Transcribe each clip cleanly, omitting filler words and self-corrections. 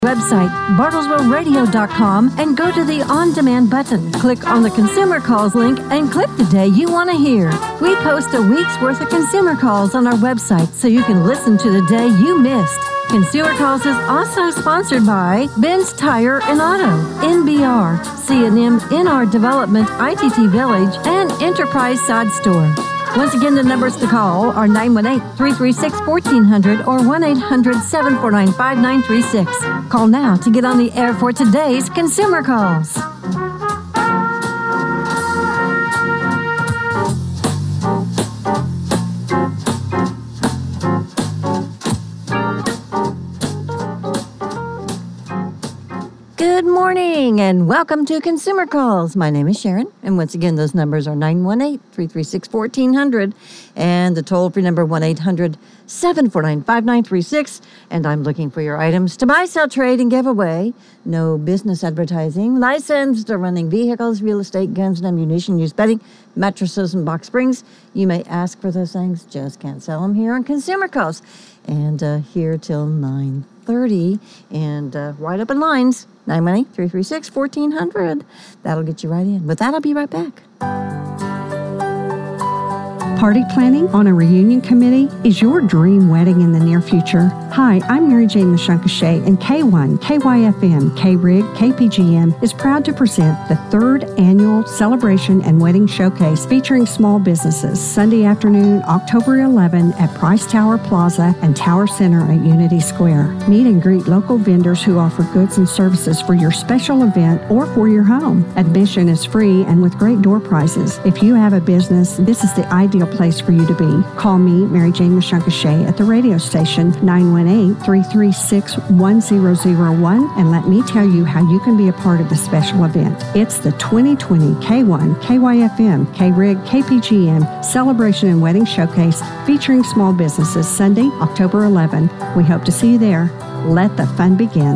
Website, bartlesvilleradio.com, and go to the On-Demand button. Click on the Consumer Calls link and click the day you want to hear. We post a week's worth of consumer calls on our website so you can listen to the day you missed. Consumer Calls is also sponsored by Ben's Tire and Auto, NBR, C&M NR Development, ITT Village, and Enterprise Sod Store. Once again, the numbers to call are 918-336-1400 or 1-800-749-5936. Call now to get on the air for today's Consumer Calls. Good morning and welcome to Consumer Calls. My name is Sharon, and once again, those numbers are 918-336-1400 and the toll-free number 1-800-749-5936. And I'm looking for your items to buy, sell, trade, and give away. No business advertising. Licensed to running vehicles, real estate, guns and ammunition, used bedding, mattresses, and box springs. You may ask for those things, just can't sell them here on Consumer Calls. And here till 9:30 and right up in lines. 918-336-1400. That'll get you right in. With that, I'll be right back. Party planning on a reunion committee? Is your dream wedding in the near future? Hi, I'm Mary Jane Mashunkashay, and K1, KYFM, K-Rig, KPGM is proud to present the third annual Celebration and Wedding Showcase featuring small businesses Sunday afternoon, October 11 at Price Tower Plaza and Tower Center at Unity Square. Meet and greet local vendors who offer goods and services for your special event or for your home. Admission is free and with great door prizes. If you have a business, this is the ideal place for you to be. Call me, Mary Jane Mashunkashay, at the radio station 918-336-1001 and let me tell you how you can be a part of the special event. It's the 2020 K1, KYFM, K-Rig, KPGM Celebration and Wedding Showcase featuring small businesses Sunday, October 11. We hope to see you there. Let the fun begin.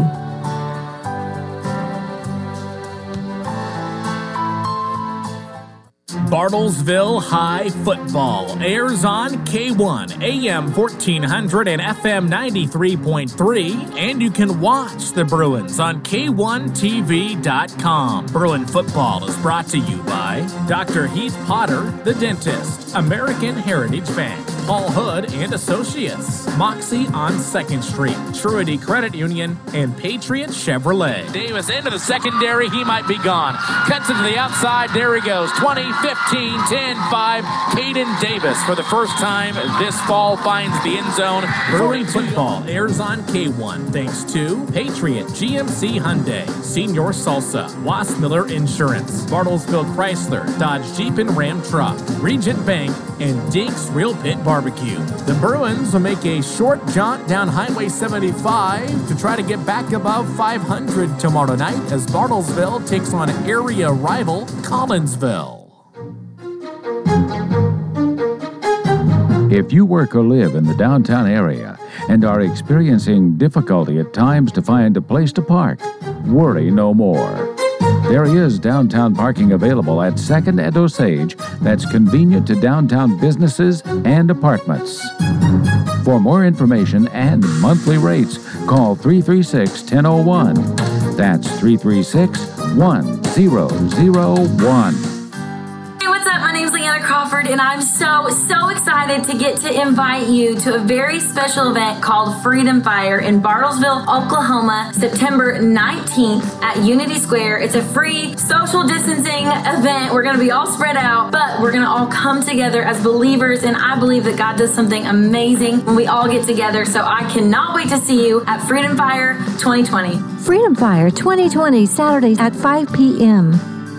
Bartlesville High Football airs on K1, AM 1400 and FM 93.3, and you can watch the Bruins on K1TV.com. Bruin Football is brought to you by Dr. Heath Potter, the dentist, American Heritage Bank, Paul Hood and Associates, Moxie on 2nd Street, Truity Credit Union, and Patriot Chevrolet. Davis into the secondary, he might be gone. Cuts into the outside, there he goes. 20, 15, 10, 5. Caden Davis, for the first time this fall, finds the end zone. Bruin Football airs on K1 thanks to Patriot GMC Hyundai, Senior Salsa, Wassmiller Insurance, Bartlesville Chrysler, Dodge Jeep and Ram Truck, Regent Bank, and Dink's Real Pit Barbecue. The Bruins will make a short jaunt down Highway 75 to try to get back above 500 tomorrow night as Bartlesville takes on area rival Collinsville. If you work or live in the downtown area and are experiencing difficulty at times to find a place to park, worry no more. There is downtown parking available at 2nd and Osage that's convenient to downtown businesses and apartments. For more information and monthly rates, call 336-1001. That's 336-1001. My name's Leanna Crawford, and I'm so excited to get to invite you to a very special event called Freedom Fire in Bartlesville, Oklahoma, September 19th at Unity Square. It's a free social distancing event. We're going to be all spread out, but we're going to all come together as believers, and I believe that God does something amazing when we all get together, so I cannot wait to see you at Freedom Fire 2020. Freedom Fire 2020, Saturdays at 5 p.m.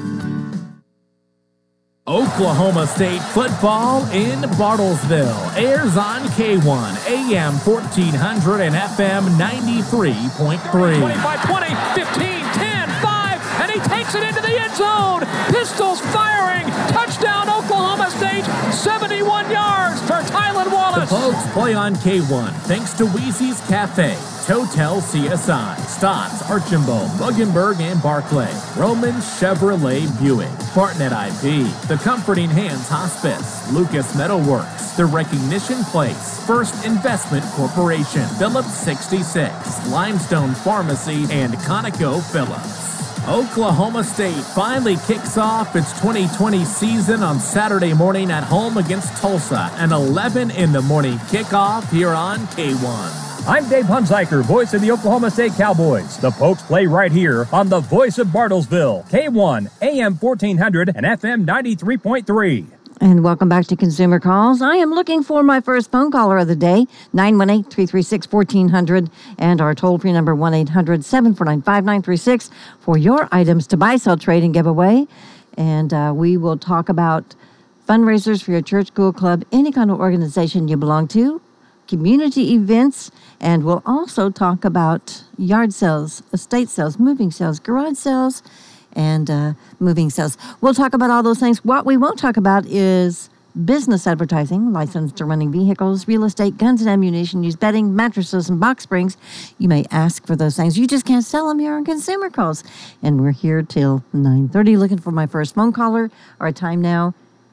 Oklahoma State football in Bartlesville airs on K1, AM 1400 and FM 93.3. 25, 20, 15, 10, 5, and he takes it into the end zone. Pistols firing. Touchdown, Oklahoma State. 71 yards for Tylan Wallace. The folks play on K1 thanks to Wheezy's Cafe, Totel CSI, Stotts, Archambault, Muggenberg and Barclay, Roman Chevrolet Buick, SpartNet IP, The Comforting Hands Hospice, Lucas Metalworks, The Recognition Place, First Investment Corporation, Phillips 66, Limestone Pharmacy, and ConocoPhillips. Oklahoma State finally kicks off its 2020 season on Saturday morning at home against Tulsa, an 11 in the morning kickoff here on K1. I'm Dave Hunziker, voice of the Oklahoma State Cowboys. The Pokes play right here on the voice of Bartlesville, K1, AM 1400 and FM 93.3. And welcome back to Consumer Calls. I am looking for my first phone caller of the day, 918-336-1400, and our toll-free number, 1-800-749-5936, for your items to buy, sell, trade, and give away. And we will talk about fundraisers for your church, school, club, any kind of organization you belong to, community events, and we'll also talk about yard sales, estate sales, moving sales, garage sales, and moving sales. We'll talk about all those things. What we won't talk about is business advertising, licensed to running vehicles, real estate, guns and ammunition, used bedding, mattresses, and box springs. You may ask for those things. You just can't sell them here on Consumer Calls. And we're here till 9:30 looking for my first phone caller. Our time now,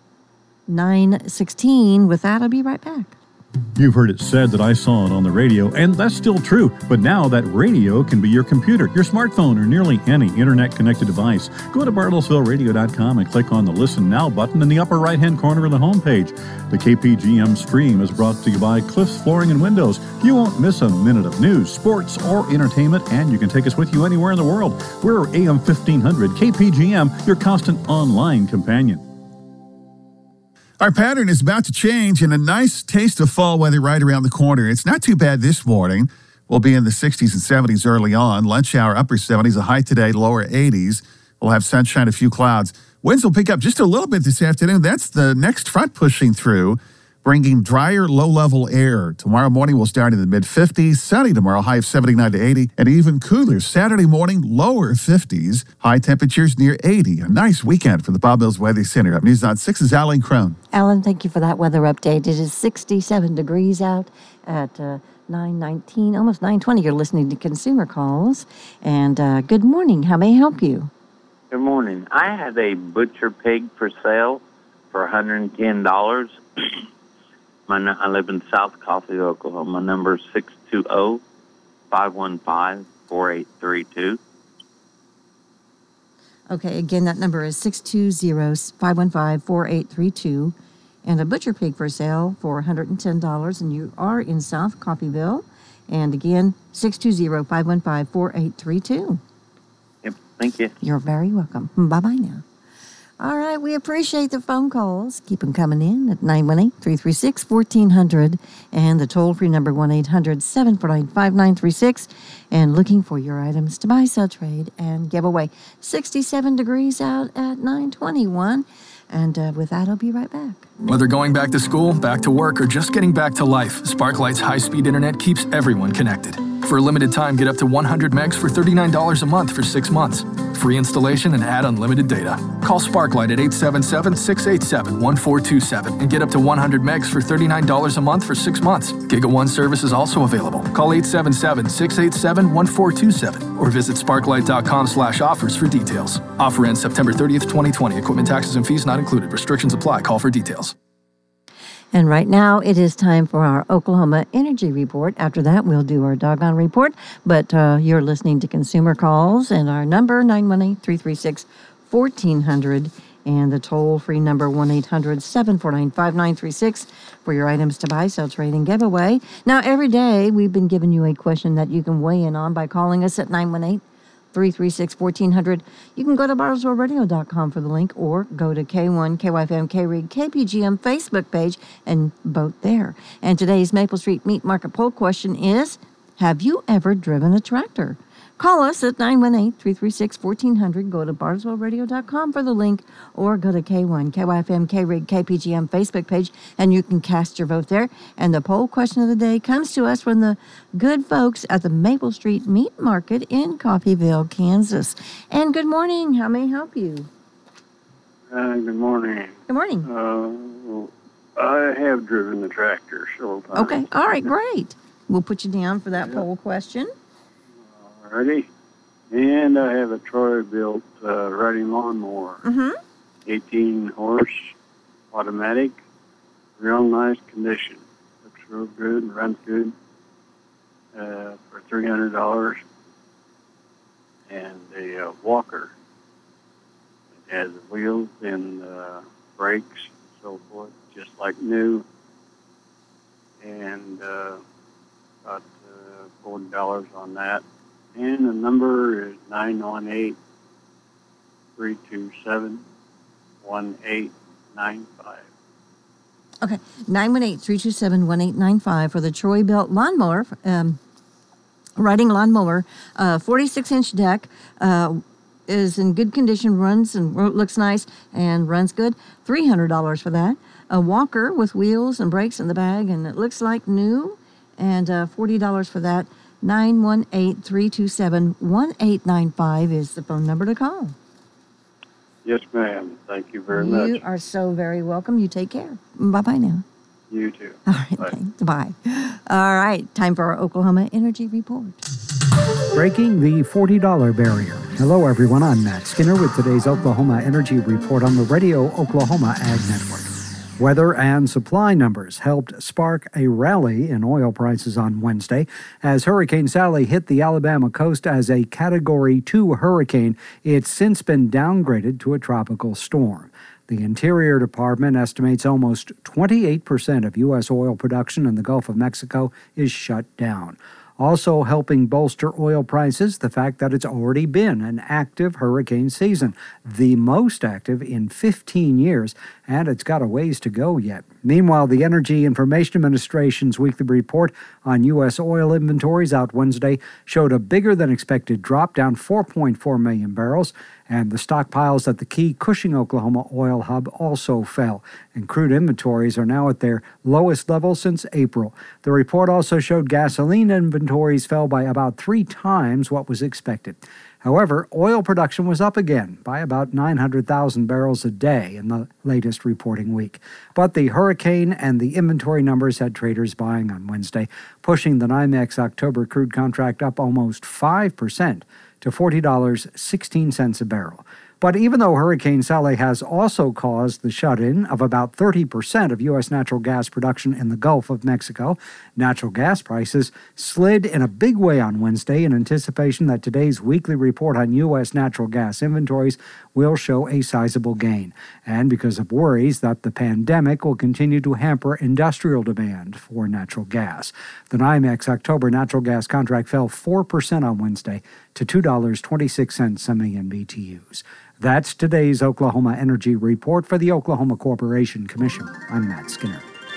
9:16. With that, I'll be right back. You've heard it said that I saw it on the radio, and that's still true. But now that radio can be your computer, your smartphone, or nearly any internet-connected device. Go to BartlesvilleRadio.com and click on the Listen Now button in the upper right-hand corner of the homepage. The KPGM stream is brought to you by Cliffs Flooring and Windows. You won't miss a minute of news, sports, or entertainment, and you can take us with you anywhere in the world. We're AM 1500 KPGM, your constant online companion. Our pattern is about to change, and a nice taste of fall weather right around the corner. It's not too bad this morning. We'll be in the 60s and 70s early on. Lunch hour, upper 70s. A high today, lower 80s. We'll have sunshine, a few clouds. Winds will pick up just a little bit this afternoon. That's the next front pushing through, bringing drier, low-level air. Tomorrow morning, we'll start in the mid-50s. Sunny tomorrow, high of 79 to 80. And even cooler Saturday morning, lower 50s. High temperatures near 80. A nice weekend for the Bob Mills Weather Center. Up News on 6's Alan Crone. Alan, thank you for that weather update. It is 67 degrees out at 9:19, almost 9:20. You're listening to Consumer Calls. And good morning. How may I help you? Good morning. I had a butcher pig for sale for $110. I live in South Coffeyville, Oklahoma. My number is 620-515-4832. Okay, again, that number is 620-515-4832. And a butcher pig for sale for $110. And you are in South Coffeyville. And again, 620-515-4832. Yep, thank you. You're very welcome. Bye-bye now. All right, we appreciate the phone calls. Keep them coming in at 918-336-1400 and the toll-free number 1-800-749-5936, and looking for your items to buy, sell, trade, and give away. 67 degrees out at 9:21, and with that, I'll be right back. Whether going back to school, back to work, or just getting back to life, Sparklight's high-speed internet keeps everyone connected. For a limited time, get up to 100 megs for $39 a month for 6 months. Free installation and add unlimited data. Call Sparklight at 877-687-1427 and get up to 100 megs for $39 a month for 6 months. GigaOne service is also available. Call 877-687-1427 or visit sparklight.com/offers for details. Offer ends September 30th, 2020. Equipment taxes and fees not included. Restrictions apply. Call for details. And right now, it is time for our Oklahoma Energy Report. After that, we'll do our Doggone Report. But you're listening to Consumer Calls, and our number, 918-336-1400, and the toll-free number, 1-800-749-5936, for your items to buy, sell, trade, and giveaway. Now, every day, we've been giving you a question that you can weigh in on by calling us at 918-336-1400. You can go to BartlesvilleRadio.com for the link, or go to K1, KYFM, KRIG, KPGM Facebook page and vote there. And today's Maple Street Meat Market poll question is, have you ever driven a tractor? Call us at 918-336-1400. Go to BartlesvilleRadio.com for the link, or go to K1, KYFM, KRIG, KPGM Facebook page, and you can cast your vote there. And the poll question of the day comes to us from the good folks at the Maple Street Meat Market in Coffeyville, Kansas. And good morning. How may I help you? Good morning. Good morning. I have driven the tractor several times. Okay. All right. Great. We'll put you down for that poll question. Ready? And I have a Troy-built riding lawnmower. Mm-hmm. 18-horse automatic, real nice condition. Looks real good and runs good for $300. And a walker. It has wheels and brakes and so forth, just like new. And about $40 on that. And the number is 918-327-1895. Okay, 918-327-1895 for the Troy-Bilt lawnmower, riding lawnmower, 46-inch deck, is in good condition, runs and looks nice and runs good. $300 for that. A walker with wheels and brakes in the bag, and it looks like new, and $40 for that. 918-327-1895 is the phone number to call. Yes, ma'am. Thank you very much. You are so very welcome. You take care. Bye-bye now. You too. All right, thanks. Bye. All right, time for our Oklahoma Energy Report. Breaking the $40 barrier. Hello, everyone. I'm Matt Skinner with today's Oklahoma Energy Report on the Radio Oklahoma Ag Network. Weather and supply numbers helped spark a rally in oil prices on Wednesday. As Hurricane Sally hit the Alabama coast as a Category 2 hurricane, it's since been downgraded to a tropical storm. The Interior Department estimates almost 28% of U.S. oil production in the Gulf of Mexico is shut down. Also helping bolster oil prices, the fact that it's already been an active hurricane season, the most active in 15 years, and it's got a ways to go yet. Meanwhile, the Energy Information Administration's weekly report on U.S. oil inventories out Wednesday showed a bigger-than-expected drop, down 4.4 million barrels, and the stockpiles at the key Cushing, Oklahoma oil hub also fell, and crude inventories are now at their lowest level since April. The report also showed gasoline inventories fell by about 3 times what was expected. However, oil production was up again by about 900,000 barrels a day in the latest reporting week. But the hurricane and the inventory numbers had traders buying on Wednesday, pushing the NYMEX October crude contract up almost 5% to $40.16 a barrel. But even though Hurricane Sally has also caused the shut-in of about 30% of U.S. natural gas production in the Gulf of Mexico, natural gas prices slid in a big way on Wednesday in anticipation that today's weekly report on U.S. natural gas inventories will show a sizable gain, and because of worries that the pandemic will continue to hamper industrial demand for natural gas. The NYMEX October natural gas contract fell 4% on Wednesday to $2.26 a million BTUs. That's today's Oklahoma Energy Report for the Oklahoma Corporation Commission. I'm Matt Skinner.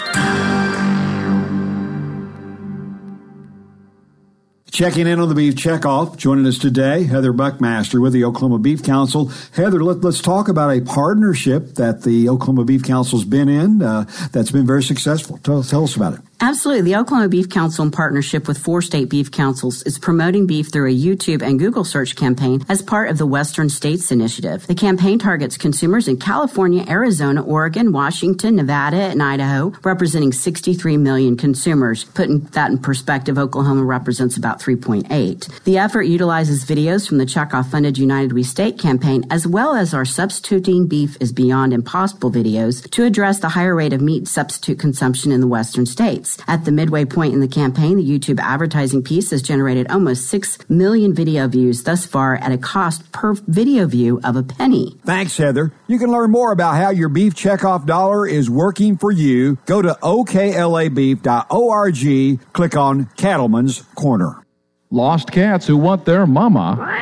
Checking in on the Beef Checkoff, joining us today, Heather Buckmaster with the Oklahoma Beef Council. Heather, let's talk about a partnership that the Oklahoma Beef Council's been in that's been very successful. Tell us about it. Absolutely. The Oklahoma Beef Council, in partnership with 4 state beef councils, is promoting beef through a YouTube and Google search campaign as part of the Western States Initiative. The campaign targets consumers in California, Arizona, Oregon, Washington, Nevada, and Idaho, representing 63 million consumers. Putting that in perspective, Oklahoma represents about 3.8. The effort utilizes videos from the Checkoff-funded United We State campaign, as well as our Substituting Beef is Beyond Impossible videos, to address the higher rate of meat substitute consumption in the Western states. At the midway point in the campaign, the YouTube advertising piece has generated almost 6 million video views thus far at a cost per video view of a penny. Thanks, Heather. You can learn more about how your beef checkoff dollar is working for you. Go to oklabeef.org, click on Cattleman's Corner. Lost cats who want their mama.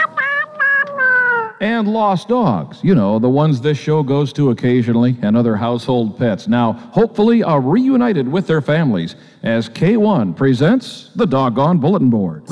And lost dogs, you know, the ones this show goes to occasionally, and other household pets, now hopefully are reunited with their families as K1 presents the Doggone Bulletin Board.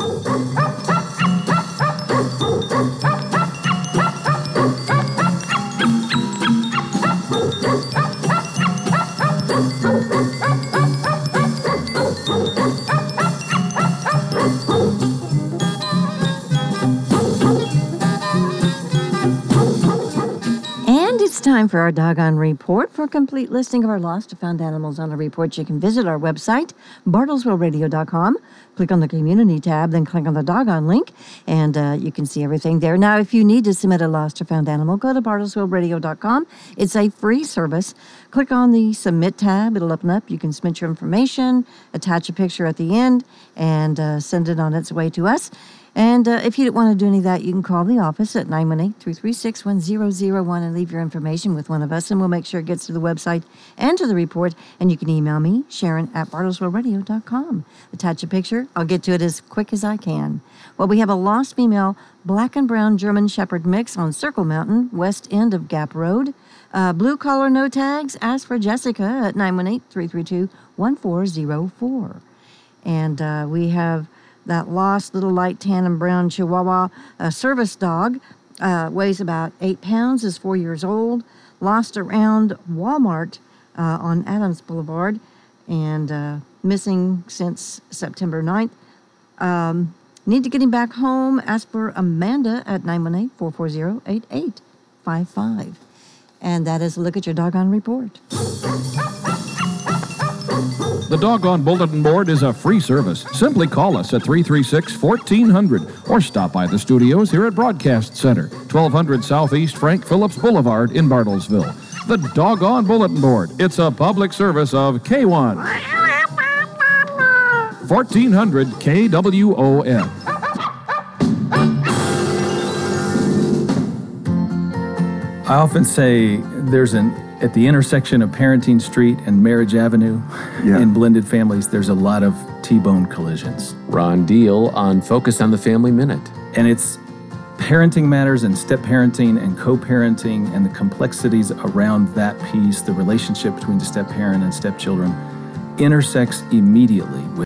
It's time for our Doggone Report. For a complete listing of our lost or found animals on the report, you can visit our website, bartlesvilleradio.com. Click on the Community tab, then click on the Doggone link, and you can see everything there. Now, if you need to submit a lost or found animal, go to bartlesvilleradio.com. It's a free service. Click on the Submit tab. It'll open up. You can submit your information, attach a picture at the end, and send it on its way to us. And if you don't want to do any of that, you can call the office at 918-336-1001 and leave your information with one of us, and we'll make sure it gets to the website and to the report. And you can email me, Sharon, at bartlesvilleradio.com. Attach a picture. I'll get to it as quick as I can. Well, we have a lost female black and brown German Shepherd mix on Circle Mountain, west end of Gap Road. Blue collar, no tags. Ask for Jessica at 918-332-1404. And we have that lost little light tan and brown Chihuahua service dog, weighs about 8 pounds, is 4 years old, lost around Walmart on Adams Boulevard, and missing since September 9th. Need to get him back home. Ask for Amanda at 918-440-8855. And that is a look at your Doggone Report. The Doggone Bulletin Board is a free service. Simply call us at 336-1400 or stop by the studios here at Broadcast Center, 1200 Southeast Frank Phillips Boulevard in Bartlesville. The Doggone Bulletin Board. It's a public service of K1. 1400 KWOM. I often say there's at the intersection of Parenting Street and Marriage Avenue in blended families, there's a lot of T-bone collisions. Ron Deal on Focus on the Family Minute. And it's parenting matters and step-parenting and co-parenting and the complexities around that piece, the relationship between the step-parent and step-children, intersects immediately with